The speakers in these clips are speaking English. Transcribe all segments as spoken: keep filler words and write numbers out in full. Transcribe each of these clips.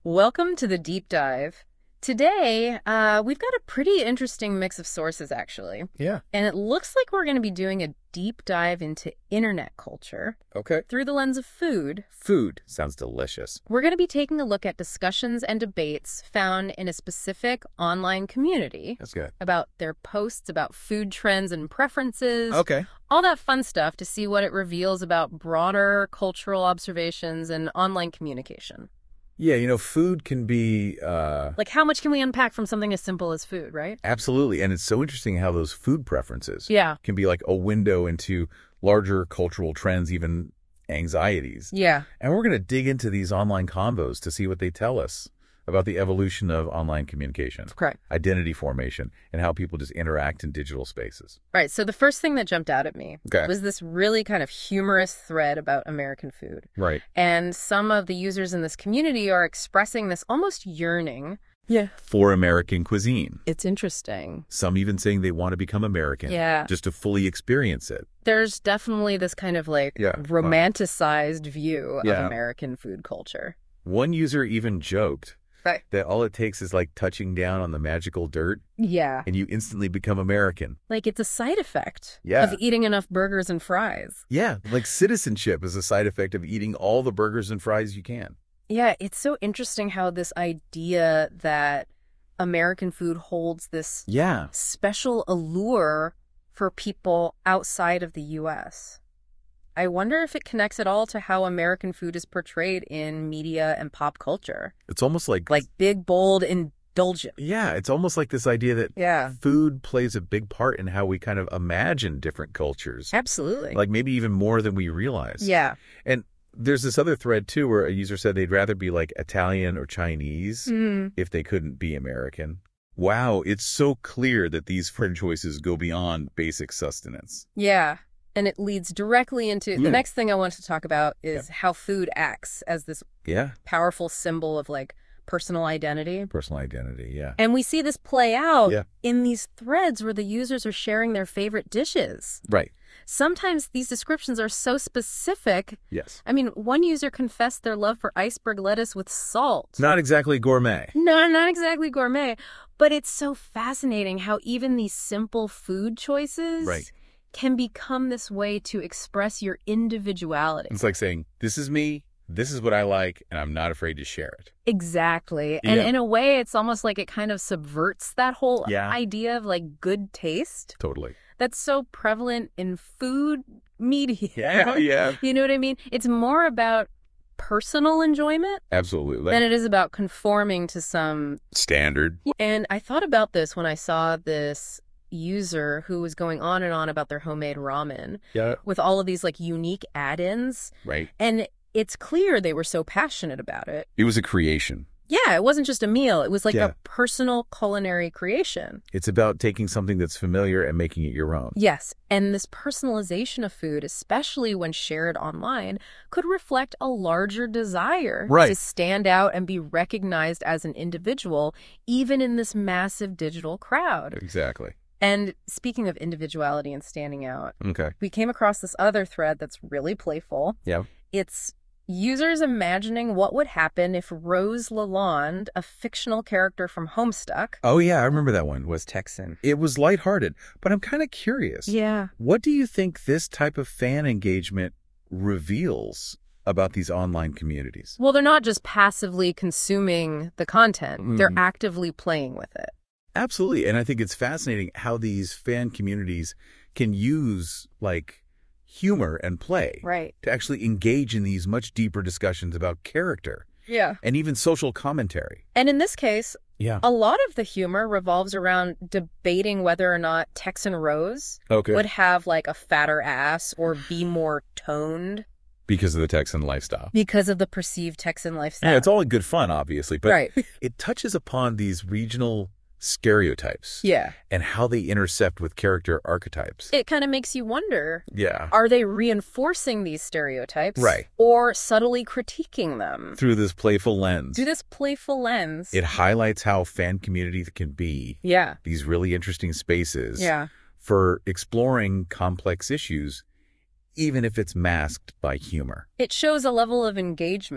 Welcome to the deep dive. Today, uh, we've got a pretty interesting mix of sources, actually. Yeah. And it looks like we're going to be doing a deep dive into internet culture. Okay. Through the lens of food. Food sounds delicious. We're going to be taking a look at discussions and debates found in a specific online community. That's good. About their posts about food trends and preferences. Okay. All that fun stuff to see what it reveals about broader cultural observations and online communication. Yeah, you know, food can be... Uh, like, how much can we unpack from something as simple as food, right? Absolutely. And it's so interesting how those food preferences yeah. can be like a window into larger cultural trends, even anxieties. Yeah. And we're going to dig into these online combos to see what they tell us about the evolution of online communication, correct, identity formation, and how people just interact in digital spaces. Right. So the first thing that jumped out at me okay. was this really kind of humorous thread about American food. Right. And some of the users in this community are expressing this almost yearning. Yeah. For American cuisine. It's interesting. Some even saying they want to become American. Yeah. Just to fully experience it. There's definitely this kind of like yeah. romanticized view yeah. of American food culture. One user even joked right. that all it takes is like touching down on the magical dirt. Yeah. And you instantly become American. Like it's a side effect yeah. of eating enough burgers and fries. Yeah. Like citizenship is a side effect of eating all the burgers and fries you can. Yeah. It's so interesting how this idea that American food holds this yeah. special allure for people outside of the U S I wonder if it connects at all to how American food is portrayed in media and pop culture. It's almost like... Like big, bold, indulgent. Yeah, it's almost like this idea that yeah. food plays a big part in how we kind of imagine different cultures. Absolutely. Like maybe even more than we realize. Yeah. And there's this other thread, too, where a user said they'd rather be like Italian or Chinese mm. if they couldn't be American. Wow, it's so clear that these food choices go beyond basic sustenance. Yeah. And it leads directly into mm. the next thing I want to talk about is yeah. how food acts as this yeah. powerful symbol of like personal identity. Personal identity, yeah. And we see this play out yeah. in these threads where the users are sharing their favorite dishes. Right. Sometimes these descriptions are so specific. Yes. I mean, one user confessed their love for iceberg lettuce with salt. Not exactly gourmet. No, not exactly gourmet. But it's so fascinating how even these simple food choices right. can become this way to express your individuality. It's like saying, this is me, this is what I like, and I'm not afraid to share it. Exactly. And yeah. in a way, it's almost like it kind of subverts that whole yeah. idea of like good taste. Totally. That's so prevalent in food media. Yeah, yeah. You know what I mean? It's more about personal enjoyment. Absolutely. Than it is about conforming to some standard. And I thought about this when I saw this user who was going on and on about their homemade ramen. Yeah. With all of these like unique add-ins. Right. And it's clear they were so passionate about it. It was a creation. Yeah, it wasn't just a meal. It was like yeah. a personal culinary creation. It's about taking something that's familiar and making it your own. Yes, and this personalization of food, especially when shared online, could reflect a larger desire right. to stand out and be recognized as an individual, even in this massive digital crowd. Exactly. And speaking of individuality and standing out, okay. we came across this other thread that's really playful. Yeah. It's users imagining what would happen if Rose Lalonde, a fictional character from Homestuck... Oh, yeah, I remember that one. Was Texan. It was lighthearted, but I'm kind of curious. Yeah. What do you think this type of fan engagement reveals about these online communities? Well, they're not just passively consuming the content. Mm-hmm. They're actively playing with it. Absolutely. And I think it's fascinating how these fan communities can use, like, humor and play right. to actually engage in these much deeper discussions about character. Yeah. And even social commentary. And in this case, yeah. a lot of the humor revolves around debating whether or not Texan Rose okay. would have like a fatter ass or be more toned. Because of the Texan lifestyle. Because of the perceived Texan lifestyle. Yeah, it's all in good fun, obviously. But right. it touches upon these regional stereotypes. Yeah. And how they intercept with character archetypes. It kind of makes you wonder. Yeah. Are they reinforcing these stereotypes? Right. Or subtly critiquing them? Through this playful lens. Through this playful lens. It highlights how fan community can be. Yeah. These really interesting spaces. Yeah. For exploring complex issues, even if it's masked by humor. It shows a level of engagement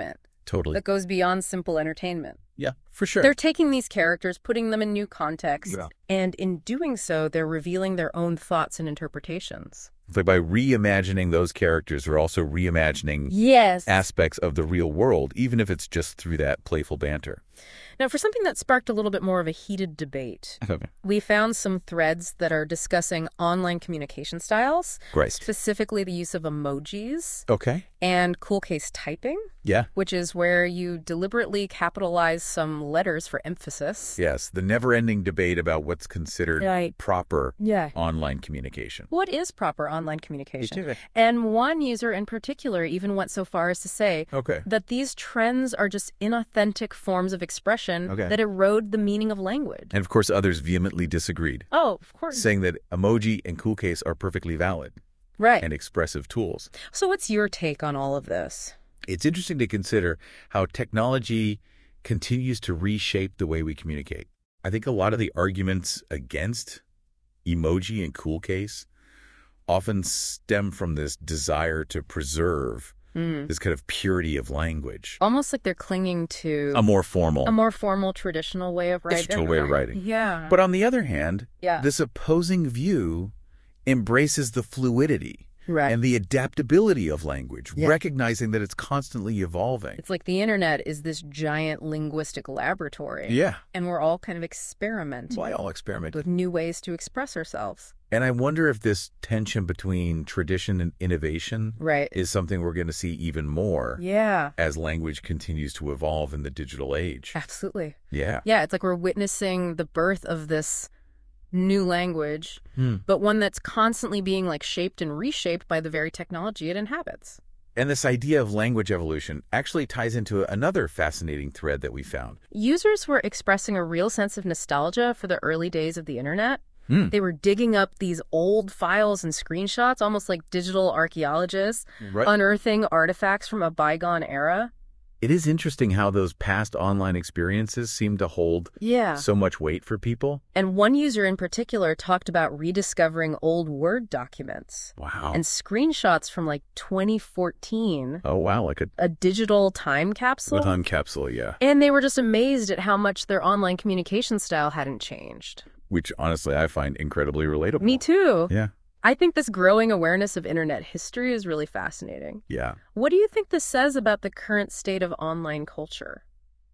Totally. that goes beyond simple entertainment. Yeah, for sure. They're taking these characters, putting them in new contexts, Yeah. and in doing so, they're revealing their own thoughts and interpretations. It's like by reimagining those characters, we're also reimagining Yes. aspects of the real world, even if it's just through that playful banter. Now, for something that sparked a little bit more of a heated debate, Okay. we found some threads that are discussing online communication styles, Great. specifically the use of emojis Okay. and cool case typing, Yeah. which is where you deliberately capitalize some letters for emphasis. Yes. The never-ending debate about what's considered Right. proper Yeah. online communication. What is proper online communication? Me too. And one user in particular even went so far as to say Okay. that these trends are just inauthentic forms of expression Okay. that erode the meaning of language. And of course, others vehemently disagreed, Oh, of course. saying that emoji and cool case are perfectly valid Right. and expressive tools. So what's your take on all of this? It's interesting to consider how technology continues to reshape the way we communicate. I think a lot of the arguments against emoji and cool case often stem from this desire to preserve Mm. this kind of purity of language. Almost like they're clinging to A more formal, a more formal, traditional way of writing. digital way of writing. Yeah. But on the other hand, yeah. this opposing view embraces the fluidity right. and the adaptability of language, Yeah. recognizing that it's constantly evolving. It's like the internet is this giant linguistic laboratory. Yeah. And we're all kind of experimenting Why all experiment? with new ways to express ourselves. And I wonder if this tension between tradition and innovation Right. is something we're going to see even more Yeah. as language continues to evolve in the digital age. Absolutely. Yeah. Yeah, it's like we're witnessing the birth of this new language, Hmm. but one that's constantly being like shaped and reshaped by the very technology it inhabits. And this idea of language evolution actually ties into another fascinating thread that we found. Users were expressing a real sense of nostalgia for the early days of the internet. Hmm. They were digging up these old files and screenshots, almost like digital archaeologists, Right. unearthing artifacts from a bygone era. It is interesting how those past online experiences seem to hold Yeah. so much weight for people. And one user in particular talked about rediscovering old Word documents Wow. and screenshots from like twenty fourteen, oh, wow. Like a a digital time capsule. time capsule, yeah. And they were just amazed at how much their online communication style hadn't changed. Which, honestly, I find incredibly relatable. Me too. Yeah. I think this growing awareness of internet history is really fascinating. Yeah. What do you think this says about the current state of online culture?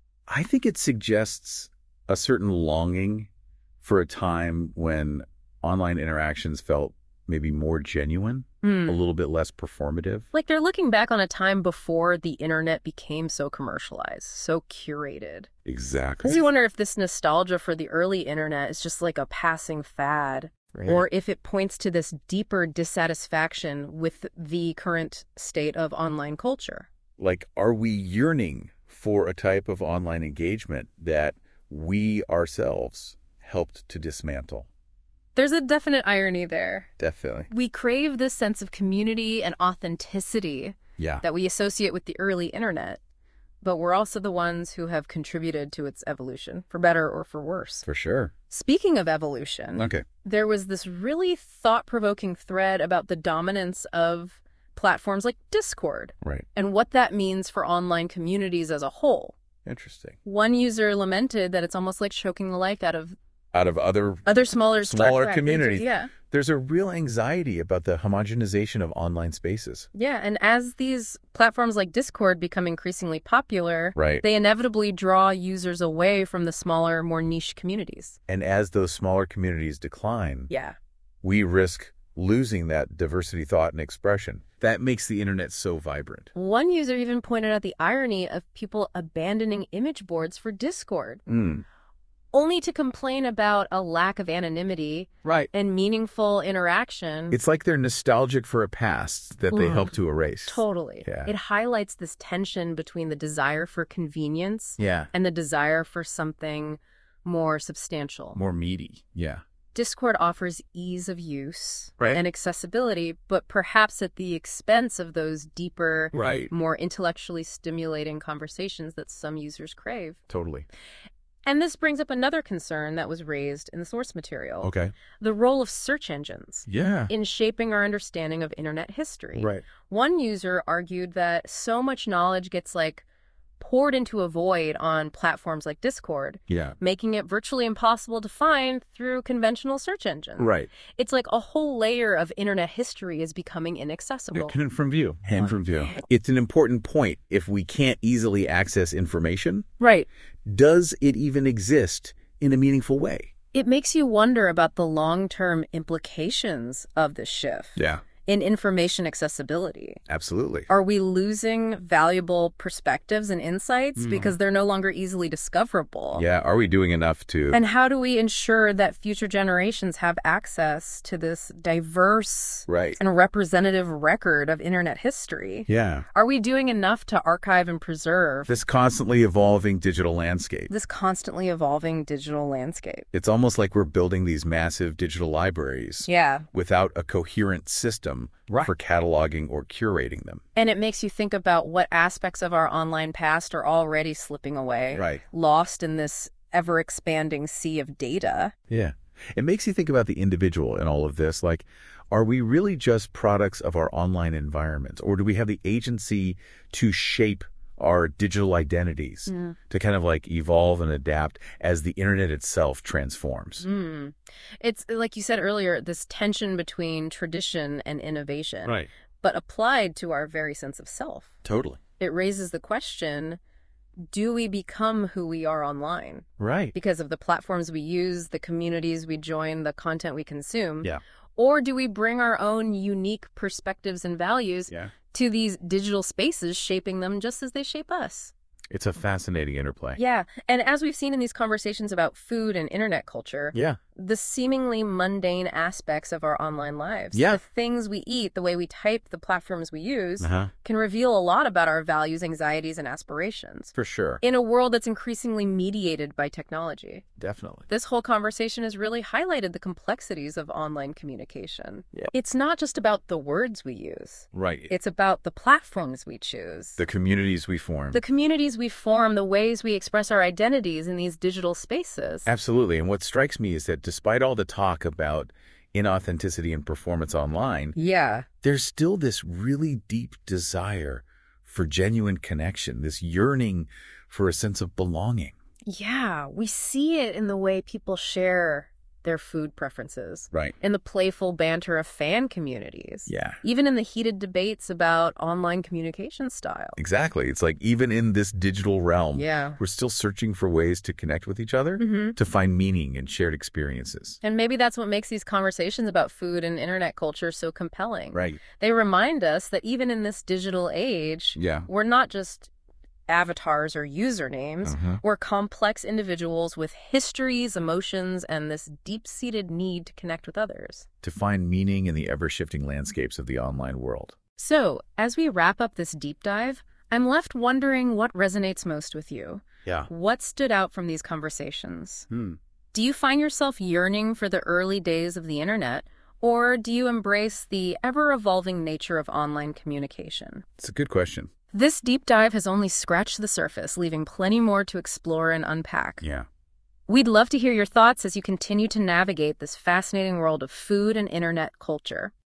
I think it suggests a certain longing for a time when online interactions felt maybe more genuine, Hmm. a little bit less performative. Like they're looking back on a time before the internet became so commercialized, so curated. Exactly. Because you wonder if this nostalgia for the early internet is just like a passing fad, Right. or if it points to this deeper dissatisfaction with the current state of online culture. Like, are we yearning for a type of online engagement that we ourselves helped to dismantle? There's a definite irony there. Definitely. We crave this sense of community and authenticity Yeah. that we associate with the early internet, but we're also the ones who have contributed to its evolution, for better or for worse. For sure. Speaking of evolution, Okay. there was this really thought-provoking thread about the dominance of platforms like Discord Right. and what that means for online communities as a whole. Interesting. One user lamented that it's almost like choking the life out of Out of other other smaller Smaller correct, communities. Yeah. There's a real anxiety about the homogenization of online spaces. Yeah, and as these platforms like Discord become increasingly popular, Right. they inevitably draw users away from the smaller, more niche communities. And as those smaller communities decline, Yeah. we risk losing that diversity, thought, and expression. That makes the internet so vibrant. One user even pointed out the irony of people abandoning image boards for Discord, Mm. only to complain about a lack of anonymity Right. and meaningful interaction. It's like they're nostalgic for a past that they Ugh. help to erase. Totally. Yeah. It highlights this tension between the desire for convenience Yeah. and the desire for something more substantial. More meaty. Yeah. Discord offers ease of use Right. and accessibility, but perhaps at the expense of those deeper, Right. more intellectually stimulating conversations that some users crave. Totally. And this brings up another concern that was raised in the source material, Okay. the role of search engines Yeah. in shaping our understanding of internet history. Right. One user argued that so much knowledge gets like poured into a void on platforms like Discord, Yeah. making it virtually impossible to find through conventional search engines. Right. It's like a whole layer of internet history is becoming inaccessible. Hidden from view. Hidden from view. It's an important point. If we can't easily access information, Right. does it even exist in a meaningful way? It makes you wonder about the long-term implications of this shift Yeah. in information accessibility. Absolutely. Are we losing valuable perspectives and insights Mm. because they're no longer easily discoverable? Yeah. Are we doing enough to... And how do we ensure that future generations have access to this diverse Right. and representative record of internet history? Yeah. Are we doing enough to archive and preserve This constantly evolving digital landscape. this constantly evolving digital landscape? It's almost like we're building these massive digital libraries Yeah. without a coherent system Right. for cataloging or curating them. And it makes you think about what aspects of our online past are already slipping away, Right. lost in this ever-expanding sea of data. Yeah. It makes you think about the individual in all of this. Like, are we really just products of our online environments, or do we have the agency to shape our digital identities, Mm. to kind of like evolve and adapt as the internet itself transforms? Mm. It's, like you said earlier, this tension between tradition and innovation, Right. but applied to our very sense of self. Totally. It raises the question, do we become who we are online Right. because of the platforms we use, the communities we join, the content we consume? Yeah. Or do we bring our own unique perspectives and values Yeah. to these digital spaces, shaping them just as they shape us? It's a fascinating interplay. Yeah. And as we've seen in these conversations about food and internet culture, Yeah. the seemingly mundane aspects of our online lives, Yeah. the things we eat, the way we type, the platforms we use, Uh-huh. can reveal a lot about our values, anxieties, and aspirations For sure. in a world that's increasingly mediated by technology. Definitely. This whole conversation has really highlighted the complexities of online communication. Yeah. It's not just about the words we use. Right. It's about the platforms we choose, the communities we form. the communities we form, the ways we express our identities in these digital spaces. Absolutely. And what strikes me is that despite all the talk about inauthenticity and performance online, Yeah. there's still this really deep desire for genuine connection, this yearning for a sense of belonging. Yeah. We see it in the way people share their food preferences, Right. in the playful banter of fan communities, Yeah. even in the heated debates about online communication style. Exactly. It's like even in this digital realm, Yeah. we're still searching for ways to connect with each other, Mm-hmm. to find meaning and shared experiences. And maybe that's what makes these conversations about food and internet culture so compelling. Right. They remind us that even in this digital age, Yeah. we're not just avatars or usernames. Uh-huh. We're complex individuals with histories, emotions, and this deep-seated need to connect with others. To find meaning in the ever-shifting landscapes of the online world. So, as we wrap up this deep dive, I'm left wondering what resonates most with you. Yeah. What stood out from these conversations? Hmm. Do you find yourself yearning for the early days of the internet, or do you embrace the ever-evolving nature of online communication? It's a good question. This deep dive has only scratched the surface, leaving plenty more to explore and unpack. Yeah. We'd love to hear your thoughts as you continue to navigate this fascinating world of food and internet culture.